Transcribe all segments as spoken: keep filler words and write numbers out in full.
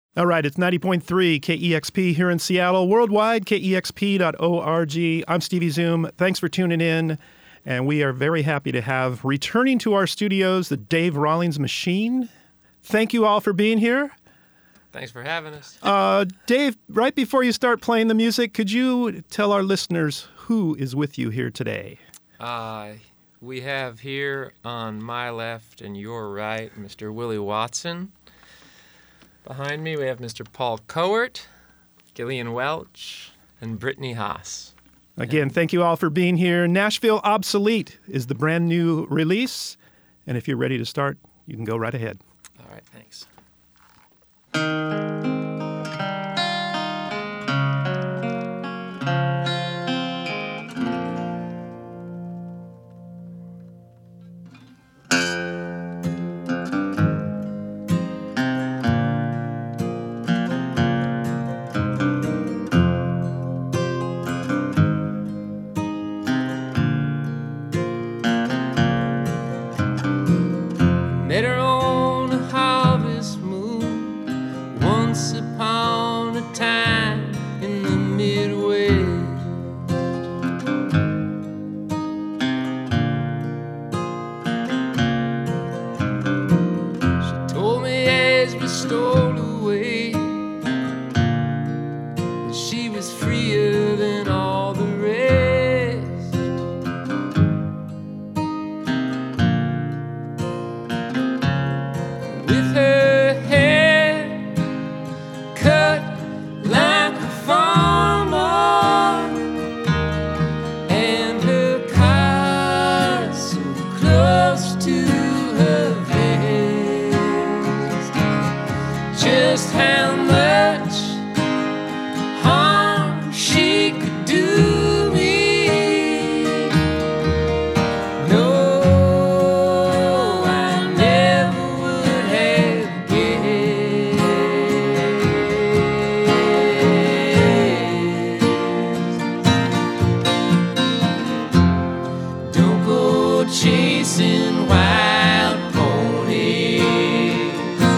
All right, it's ninety point three K E X P here in Seattle, worldwide, K E X P dot org. I'm Stevie Zoom. Thanks for tuning in, and we are very happy to have returning to our studios the Dave Rawlings Machine. Thank you all for being here. Thanks for having us. Uh, Dave, right before you start playing the music, could you tell our listeners who is with you here today? Uh, we have here on my left and your right Mister Willie Watson. Behind me, we have Mister Paul Cowart, Gillian Welch, and Brittany Haas. Again, thank you all for being here. Nashville Obsolete is the brand new release. And if you're ready to start, you can go right ahead. All right, thanks. Met her on a harvest moon once upon a time in the Midwest. She told me as we stole away that she was freer than all the rest. With her hair cut like a farmer and her car so close to her vest, just how much harm she could do me, no, I never would have guessed. Don't go chasing wild ponies.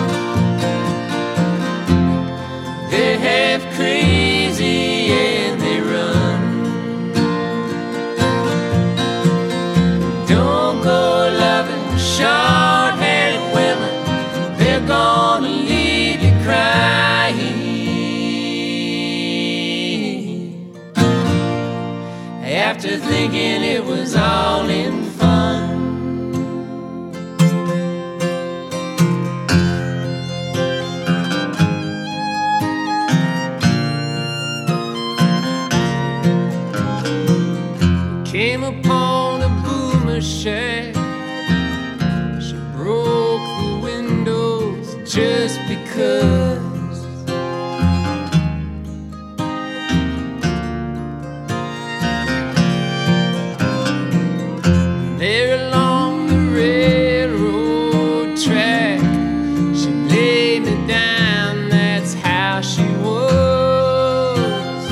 They're half crazy and they run. Don't go loving short-haired women. They're gonna leave you crying. After thinking it was all in fun. Came upon a boomer shack. She broke the windows just because. There along the railroad track, she laid me down, that's how she was.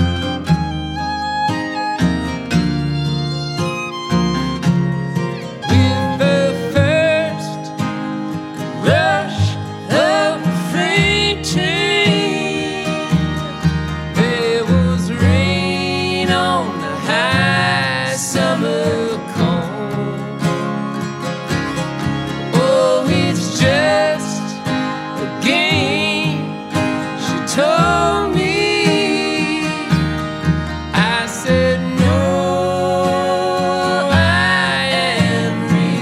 With the first rush of the freight train, there was rain on the high summer cone. Oh, it's just a game, she told me. I said, no, I am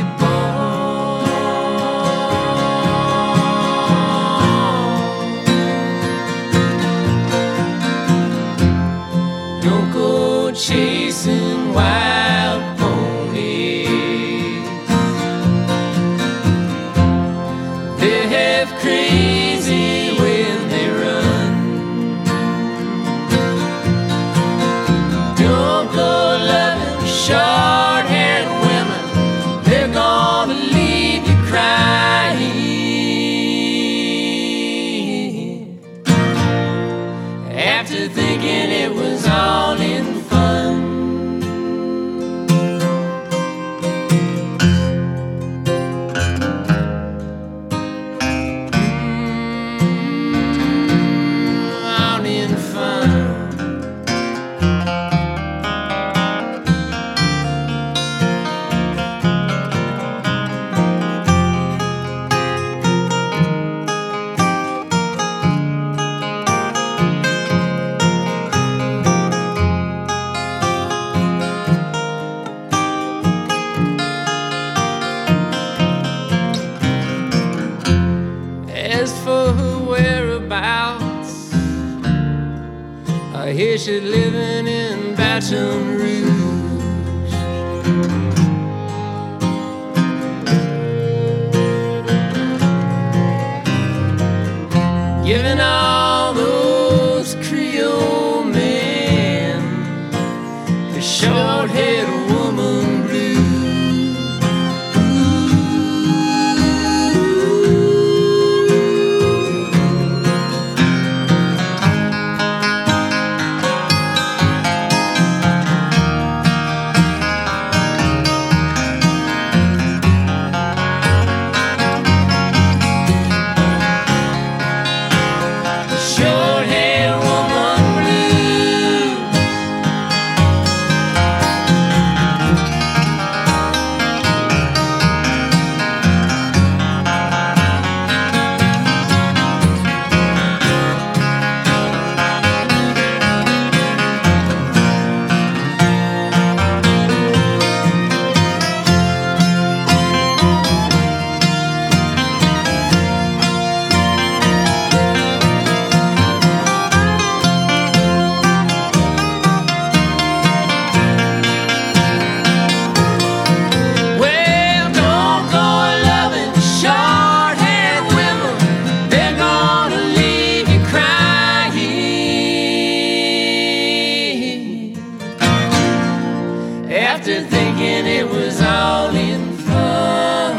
reborn. Don't go chasing wild ponies. They're half crazy when they run. Don't go loving short-haired women. They're gonna leave you crying. After thinking it was all in fun. I hear she's living in Baton Rouge. Giving all those Creole men the short-haired woman blues. After thinking it was all in fun.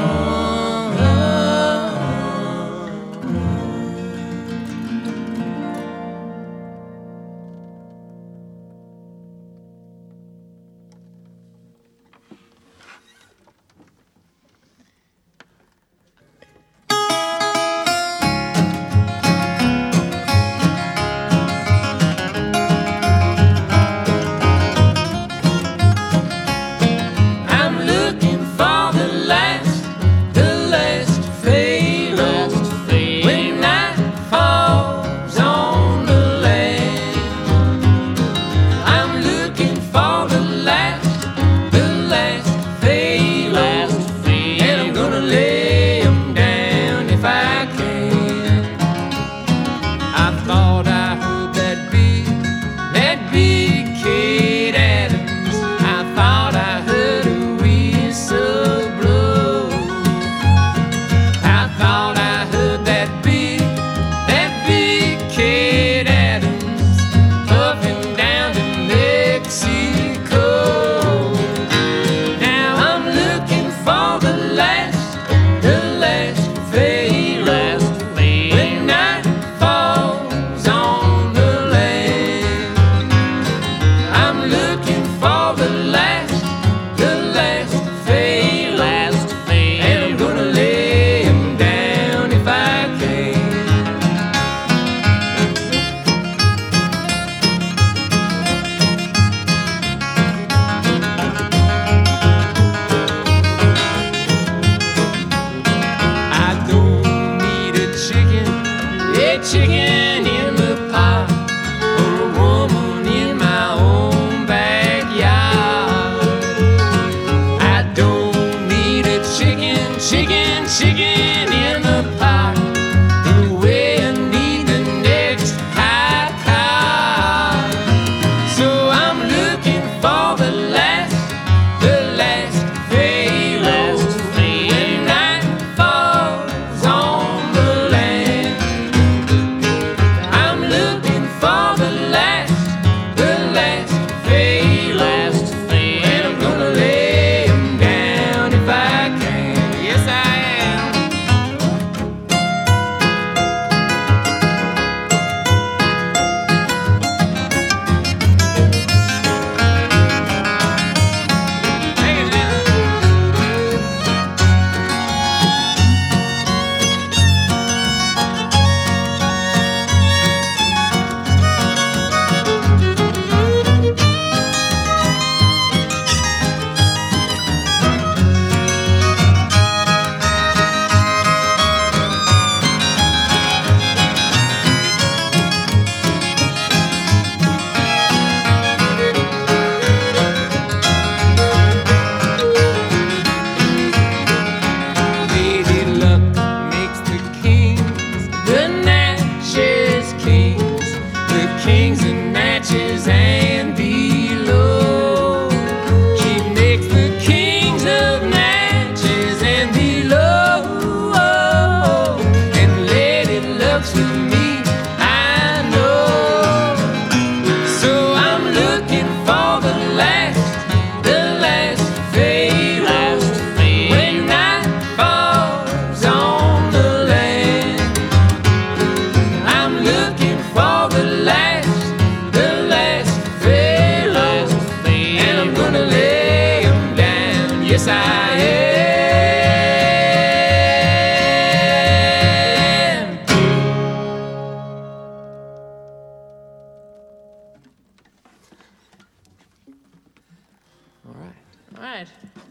right.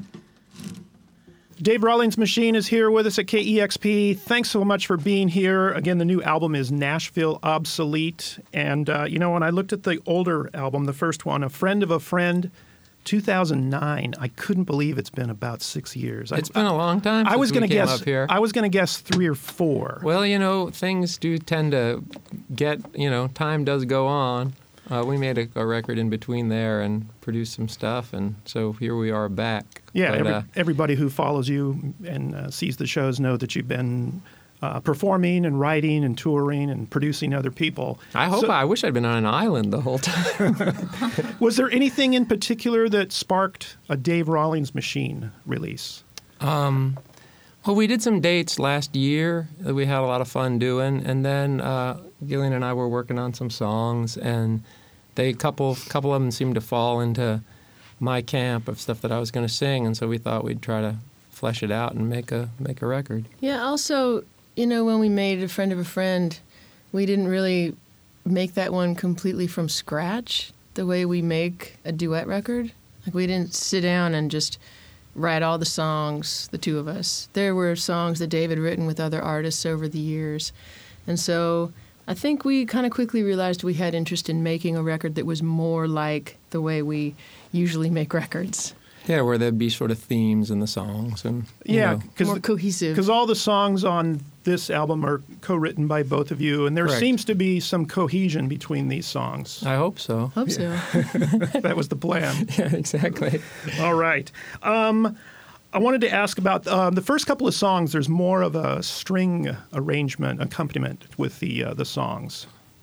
Dave Rawlings Machine is here with us at K E X P. Thanks so much for being here. Again, the new album is Nashville Obsolete. And, uh, you know, when I looked at the older album, the first one, A Friend of a Friend, two thousand nine, I couldn't believe it's been about six years. It's I, been a long time I since was we gonna came guess, up here. I was going to guess three or four. Well, you know, things do tend to get, you know, time does go on. Uh, we made a, a record in between there and produced some stuff, and so here we are back. Yeah, But, every, uh, everybody who follows you and uh, sees the shows know that you've been uh, performing and writing and touring and producing other people. I hope So- I wish I'd been on an island the whole time. Was there anything in particular that sparked a Dave Rawlings Machine release? Um, well, we did some dates last year that we had a lot of fun doing, and then uh, Gillian and I were working on some songs, and they couple couple of them seemed to fall into my camp of stuff that I was going to sing, and so we thought we'd try to flesh it out and make a make a record. Yeah, also, you know, when we made A Friend of a Friend, we didn't really make that one completely from scratch the way we make a duet record. Like, we didn't sit down and just write all the songs, the two of us. There were songs that Dave had written with other artists over the years. And so I think we kind of quickly realized we had interest in making a record that was more like the way we usually make records. Yeah, where there'd be sort of themes in the songs, and you Yeah, know. More cohesive. Because all the songs on this album are co-written by both of you, and there Correct. seems to be some cohesion between these songs. I hope so. Hope so. That was the plan. Yeah, exactly. All right. Um, I wanted to ask about um, the first couple of songs. There's more of a string arrangement, accompaniment with the uh, the songs.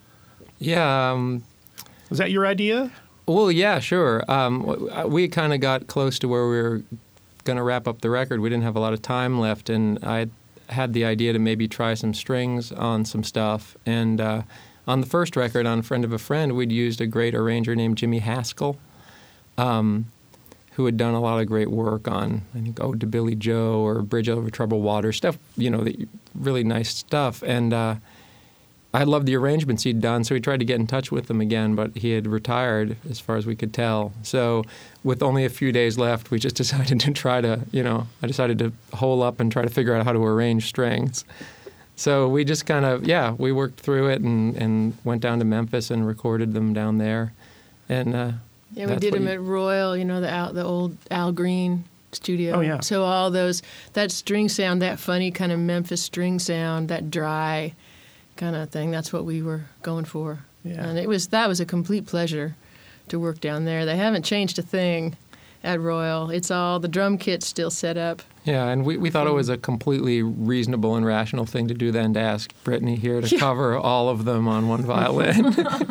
Yeah. Um, Was that your idea? Well, yeah, sure. Um, w- we kind of got close to where we were going to wrap up the record. We didn't have a lot of time left, and I had the idea to maybe try some strings on some stuff. And uh, on the first record, on Friend of a Friend, we'd used a great arranger named Jimmy Haskell, um, who had done a lot of great work on, I think, Ode to Billy Joe or Bridge Over Troubled Water, stuff, you know, that, really nice stuff. And uh, I loved the arrangements he'd done, so we tried to get in touch with him again, but he had retired as far as we could tell. So with only a few days left, we just decided to try to, you know, I decided to hole up and try to figure out how to arrange strings. So we just kind of, yeah, we worked through it and, and went down to Memphis and recorded them down there. And uh, Yeah, we that's did what them you- at Royal, you know, the Al, the old Al Green studio. Oh, yeah. So all those, that string sound, that funny kind of Memphis string sound, that dry kind of thing, that's what we were going for. Yeah. And it was, that was a complete pleasure to work down there. They haven't changed a thing at Royal. It's all, the drum kit's still set up. Yeah, and we, we thought it was a completely reasonable and rational thing to do then, to ask Brittany here to Yeah. cover all of them on one violin.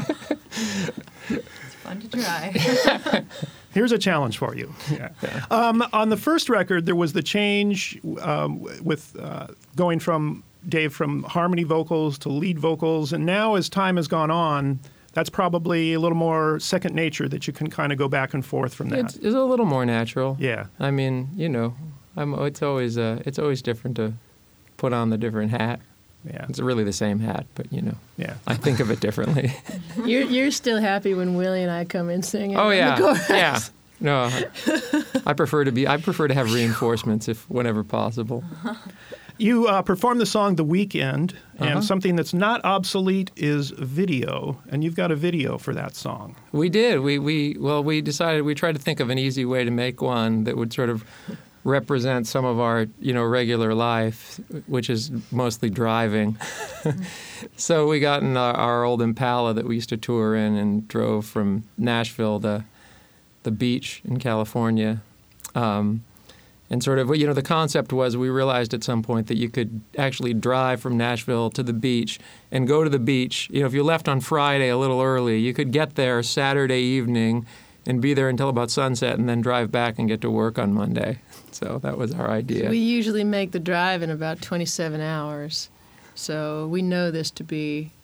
It's fun to try. Here's a challenge for you. Yeah. Um, on the first record, there was the change um, with uh, going from Dave from harmony vocals to lead vocals, and now as time has gone on, that's probably a little more second nature that you can kind of go back and forth from that. It's, it's a little more natural. Yeah. I mean, you know, I'm, it's always uh, it's always different to put on the different hat. Yeah. It's really the same hat, but you know, Yeah. I think of it differently. You're, you're still happy when Willie and I come in singing. Oh on yeah, the chorus. yeah. No, I prefer to be. I prefer to have reinforcements if whenever possible. You uh, performed the song The Weekend, and Uh-huh. something that's not obsolete is video, and you've got a video for that song. We did. We we well, we decided we tried to think of an easy way to make one that would sort of represent some of our, you know, regular life, which is mostly driving. So we got in our, our old Impala that we used to tour in and drove from Nashville to the beach in California. Um, and sort of, you know, the concept was we realized at some point that you could actually drive from Nashville to the beach and go to the beach. You know, if you left on Friday a little early, you could get there Saturday evening and be there until about sunset and then drive back and get to work on Monday. So that was our idea. We usually make the drive in about twenty-seven hours. So we know this to be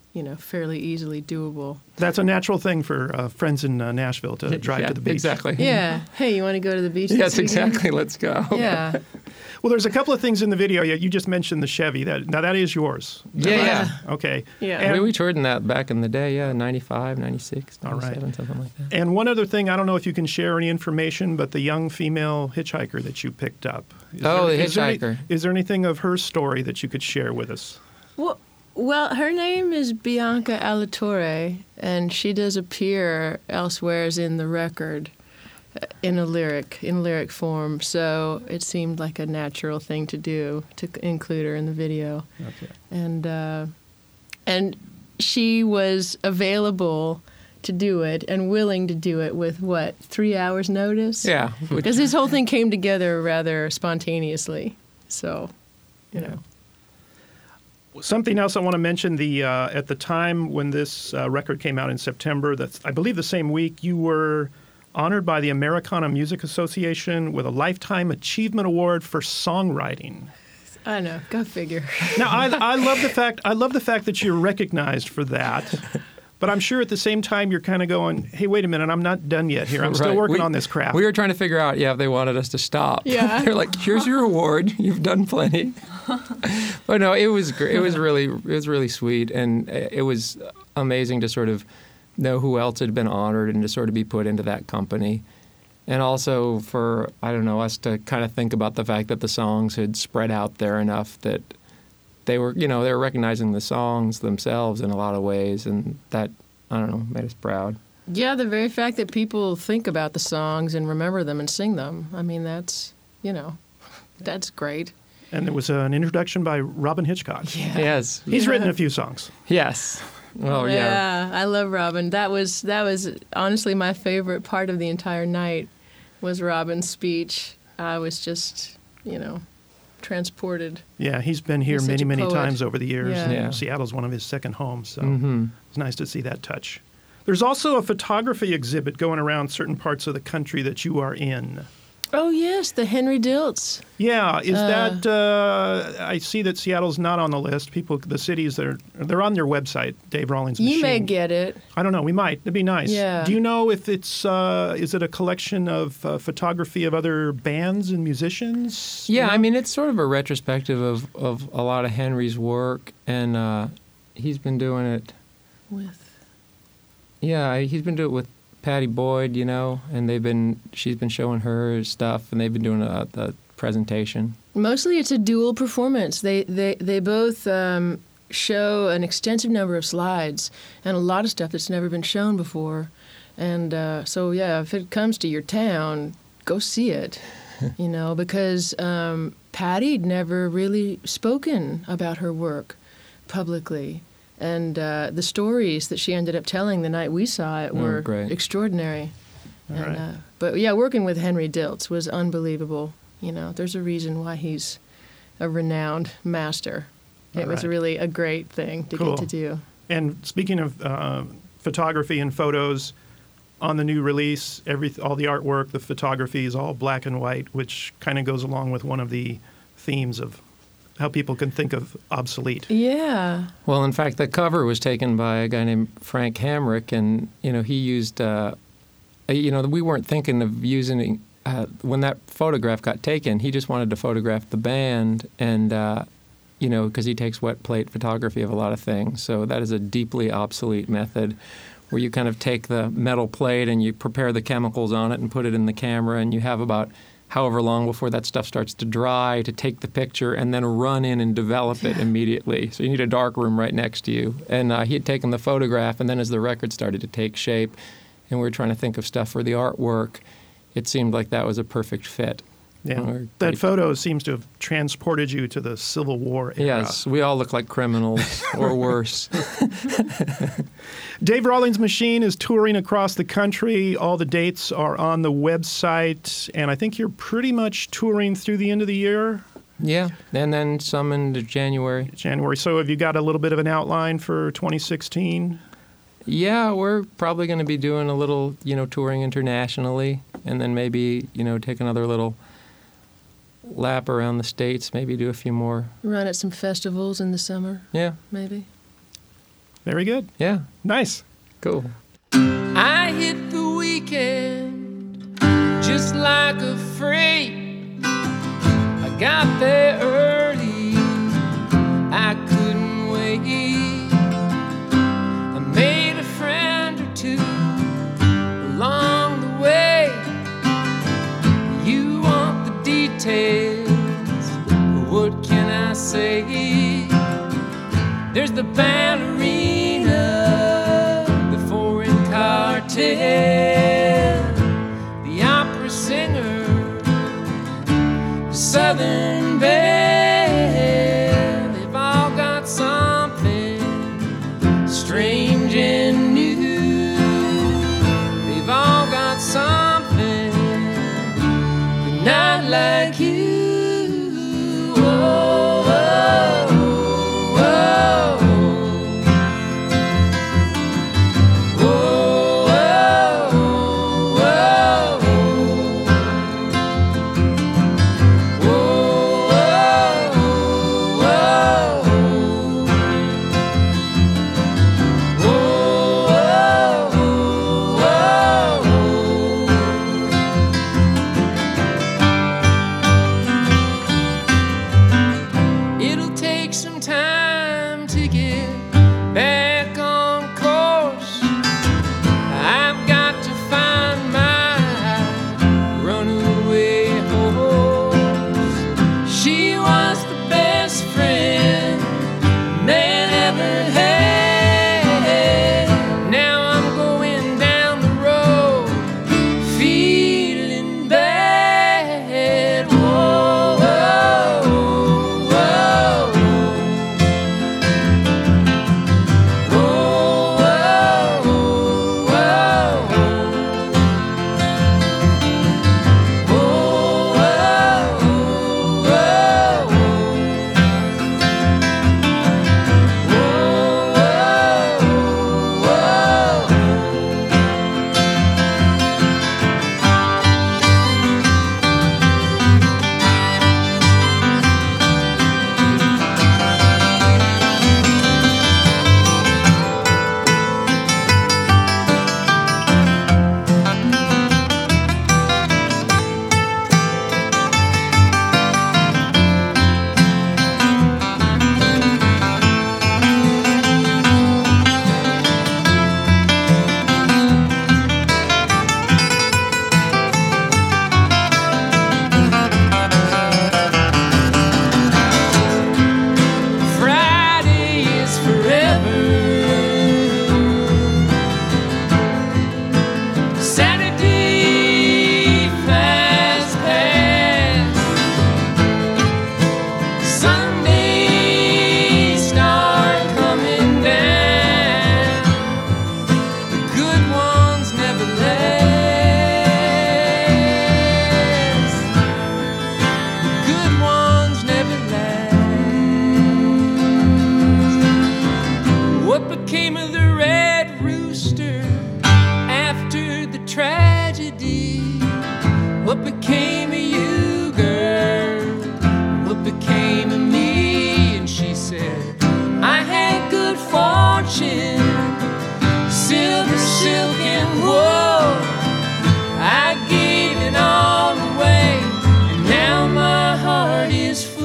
you know, fairly easily doable. That's a natural thing for uh, friends in uh, Nashville to drive yeah, to the beach. Exactly. Yeah. Hey, you want to go to the beach? Yes, this weekend? exactly. Let's go. Yeah. Well, there's a couple of things in the video. Yeah, you just mentioned the Chevy. That now that is yours. Yeah, Yeah. yeah. Okay. Yeah. And, we, we toured in that back in the day, yeah, ninety-five, ninety-six, All right. ninety-seven, something like that. and one other thing, I don't know if you can share any information, but the young female hitchhiker that you picked up. Is Oh, the is there any- hitchhiker. is there anything of her story that you could share with us? Well, well, her name is Bianca Alatorre, and she does appear elsewhere in the record uh, in a lyric, in lyric form. So it seemed like a natural thing to do to c- include her in the video. Okay. And uh, and she was available to do it and willing to do it with what, three hours notice? Yeah. which- Because this whole thing came together rather spontaneously. So, you know. Something else I want to mention: the uh, at the time when this uh, record came out in September, that's I believe the same week, you were honored by the Americana Music Association with a Lifetime Achievement Award for songwriting. I know. Go figure. Now, I, I love the fact I love the fact that you're recognized for that, but I'm sure at the same time you're kind of going, "Hey, wait a minute, I'm not done yet here. I'm still Right. working We- on this craft." We were trying to figure out, yeah, if they wanted us to stop. Yeah. They're like, "Here's your award. You've done plenty." But no, it was great. It was really, it was really sweet, and it was amazing to sort of know who else had been honored and to sort of be put into that company, and also for I don't know us to kind of think about the fact that the songs had spread out there enough that they were, you know, they were recognizing the songs themselves in a lot of ways, and that I don't know made us proud. Yeah, the very fact that people think about the songs and remember them and sing them. I mean, that's, you know, that's great. And there was an introduction by Robin Hitchcock. Yes, He's Yeah. written a few songs. yes. Oh yeah. I love Robin. That was that was honestly my favorite part of the entire night was Robin's speech. I was just, you know, transported. Yeah, he's been here He's such many, a many poet. times over the years. Yeah. and Yeah. Seattle's one of his second homes, so Mm-hmm. it's nice to see that touch. There's also a photography exhibit going around certain parts of the country that you are in. Oh yes, the Henry Diltz. Yeah, is Uh, that? Uh, I see that Seattle's not on the list. People, the cities, they're they're on their website. Dave Rawlings Machine. You may get it. I don't know. We might. It'd be nice. Yeah. Do you know if it's? Uh, is it a collection of uh, photography of other bands and musicians? Yeah, You know? I mean, it's sort of a retrospective of, of a lot of Henry's work, and uh, he's been doing it. With Yeah, he's been doing it with Patty Boyd, you know, and they've been she's been showing her stuff, and they've been doing a, the presentation. mostly it's a dual performance. They they they both um, show an extensive number of slides and a lot of stuff that's never been shown before. And uh, so yeah, if it comes to your town, go see it. You know, because um, Patty'd never really spoken about her work publicly. And uh, the stories that she ended up telling the night we saw it Oh, were great. extraordinary. All And, right. uh, but yeah, working with Henry Diltz was unbelievable. You know, there's a reason why he's a renowned master. It All was right. really a great thing to Cool. get to do. And speaking of uh, photography and photos, on the new release, every all the artwork, the photography is all black and white, which kind of goes along with one of the themes of how people can think of obsolete. Yeah. Well, in fact, the cover was taken by a guy named Frank Hamrick, and you know he used. Uh, you know, we weren't thinking of using. Uh, when that photograph got taken, he just wanted to photograph the band, and uh, you know, because he takes wet plate photography of a lot of things. So that is a deeply obsolete method, where you kind of take the metal plate and you prepare the chemicals on it and put it in the camera, and you have about however long before that stuff starts to dry to take the picture and then run in and develop it immediately. So you need a dark room right next to you. And uh, he had taken the photograph, and then as the record started to take shape and we were trying to think of stuff for the artwork, it seemed like that was a perfect fit. Yeah, Or that pretty- photo seems to have transported you to the Civil War era. Yes, we all look like criminals or worse. Dave Rawlings Machine is touring across the country. All the dates are on the website, and I think you're pretty much touring through the end of the year, Yeah, and then some into January. January. So have you got a little bit of an outline for twenty sixteen? Yeah, we're probably going to be doing a little, you know, touring internationally, and then maybe, you know, take another little lap around the States, maybe do a few more. Run at some festivals in the summer, Yeah. maybe. Very good. Yeah. Nice. Cool. I hit the weekend just like a freight. I got there early, I couldn't wait. I made a friend or two along the way. You want the details, but what can I say? There's the ballerina, the foreign cartel, the opera singer, the southern belle. They've all got something strange and new. They've all got something, but not like you. Oh, oh, oh, oh, it'll take some time to get back on course. I've got to find my runaway horse. She was the best friend man ever had. Now I'm going down the road feeling bad. Whoa, whoa, whoa. Whoa, whoa, Friday is forever. Saturday flies past. Sundays start coming down. The good ones never last. The good ones never last. What became of the red rooster after the tragedy? What became of you, girl? What became of me? And she said, I had good fortune, silver, silk, and wool. I gave it all away, and now my heart is full.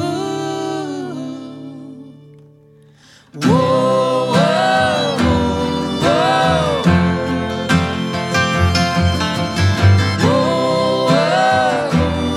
Whoa, whoa, whoa. Whoa, whoa,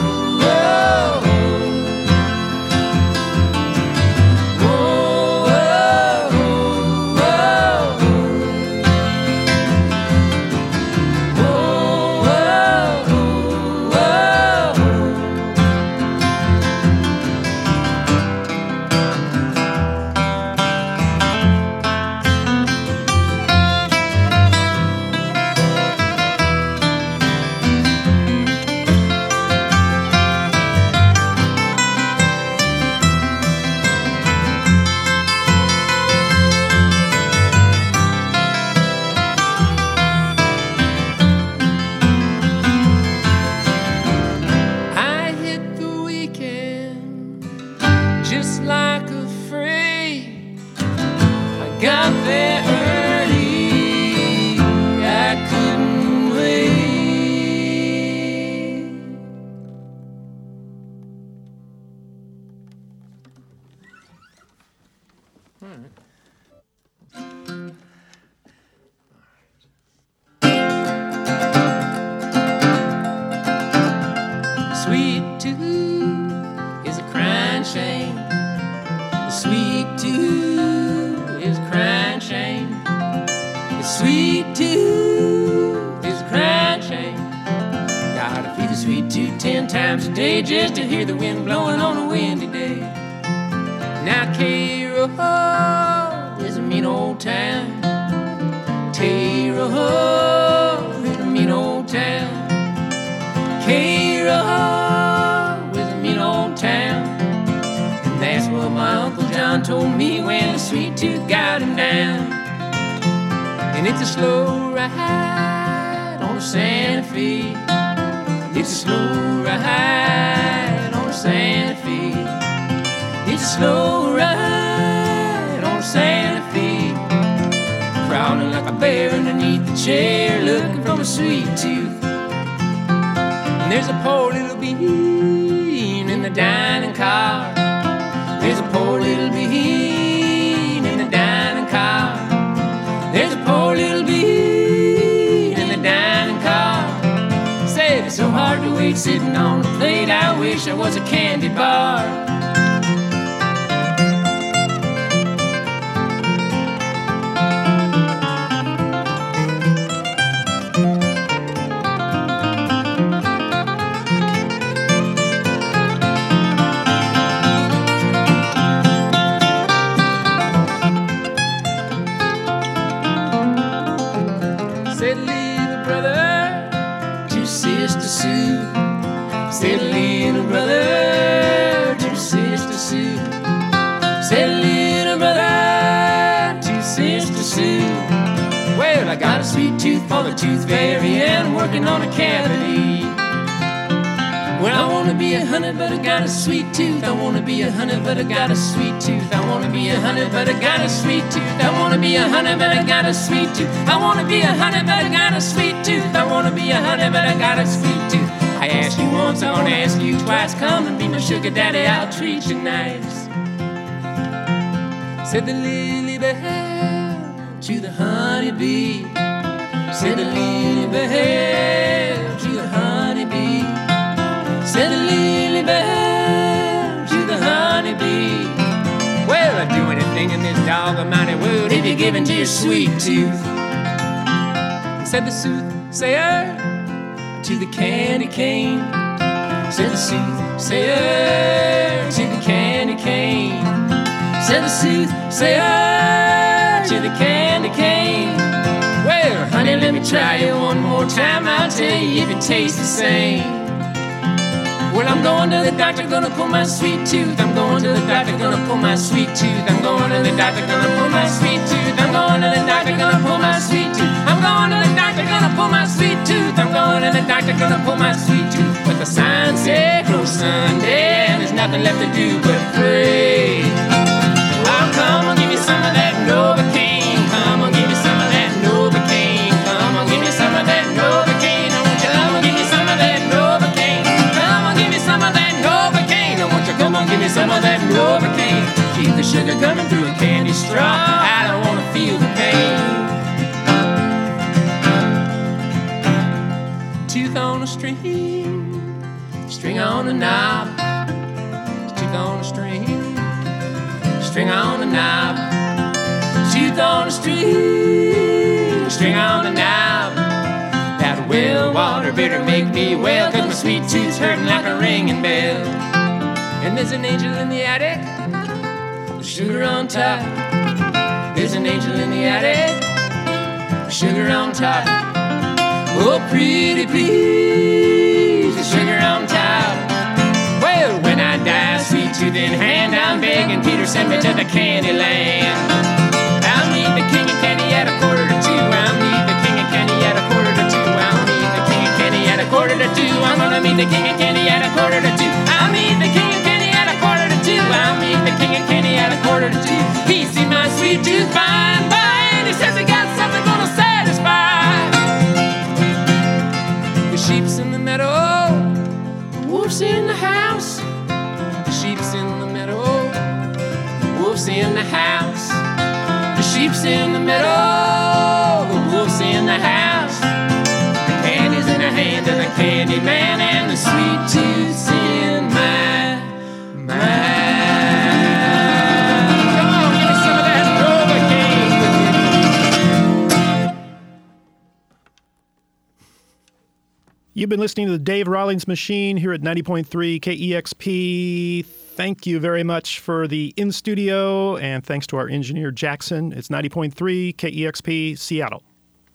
sweet tooth is a crying shame. Gotta feed the sweet tooth ten times a day just to hear the wind blowing on a windy day. Now Cairo is a mean old town. Cairo is a mean old town. Cairo is a mean old town. And that's what my Uncle John told me when the sweet tooth got him down. And it's a slow ride on a Santa Fe. It's a slow ride on a Santa Fe. It's a slow ride on a Santa Fe. Crawling like a bear underneath the chair, looking for a sweet tooth. And there's a poor little bean in the dining car. There's a poor little bean in the dining car. There's a poor little bean in the dining car. Said it's so hard to wait sitting on the plate. I wish I was a candy bar. Said little brother to Sister Sue. Said little brother to Sister Sue. Well, I got a sweet tooth for the tooth fairy and I'm working on a cavity. Well, I wanna be a hunter, but I got a sweet tooth. I wanna be a hunter, but I got a sweet tooth. I wanna be a hunter, but I got a sweet tooth. I wanna be a hunter, but I got a sweet tooth. I wanna be a hunter, but I got a sweet tooth. I wanna be a hunter, but I got a sweet tooth. I asked you once, I'm gonna ask you twice. Come and be my sugar daddy, I'll treat you nice. Said the lily bell to the honeybee. Said the lily bell to the honeybee. Said the lily bell to the honeybee. Well, I'd do anything in this dog almighty world if you're giving to your sweet tooth. Said the soothsayer to the candy cane. Said the soothsayer to the candy cane. Said the soothsayer to the candy cane. Well, honey, let me try you one more time. I'll tell you if it tastes the same. Well, I'm going to the doctor, gonna pull my sweet tooth. I'm going to the doctor, gonna pull my sweet tooth. I'm going to the doctor, gonna pull my sweet tooth. I'm going to the doctor, gonna pull my sweet tooth. I'm going to the doctor, gonna pull my sweet tooth. I'm going to the doctor, gonna pull my sweet tooth. But the sign said close Sunday, and there's nothing left to do but pray. I'll come and give you some of that Novocaine. Come and give you some of that Novocaine. Come and give you some of that Novocaine. I want you to come and give me some of that Novocaine. Come and give me some of that Novocaine. I want you to come and give me some of that Novocaine. Keep the sugar coming through a candy straw. I don't want to feel the pain. Tooth on a string, string on a knob. Tooth on a string, string on a knob. Tooth on a string, string on a knob. That well water better make me well, 'cause my sweet tooth's hurting like a ringing bell. And there's an angel in the attic with sugar on top. There's an angel in the attic with sugar on top. Oh, pretty please, the sugar on top. Well, when I die, sweet tooth in hand, I'm begging Peter, send me to the candy land. I'll meet the king of candy at a quarter to two. I'll meet the king of candy at a quarter to two. I'll meet the king of candy at a quarter to two. I'm gonna meet the king of candy at a quarter to two. I'll meet the king of candy at a quarter to two. I'll meet the king of candy at a quarter to two. He see my sweet tooth by and by, and he says he got something gonna satisfy. The sheep's in the meadow, the wolf's in the house. The sheep's in the meadow, the wolf's in the house. The sheep's in the meadow, the wolf's in the house. The candy's in the hand of the candy man, and the sweet tooth's in my mouth. Come on, give me some of that Novocaine. You've been listening to the Dave Rawlings Machine here at ninety point three K E X P. Thank you very much for the in-studio, and thanks to our engineer, Jackson. It's ninety point three K E X P, Seattle.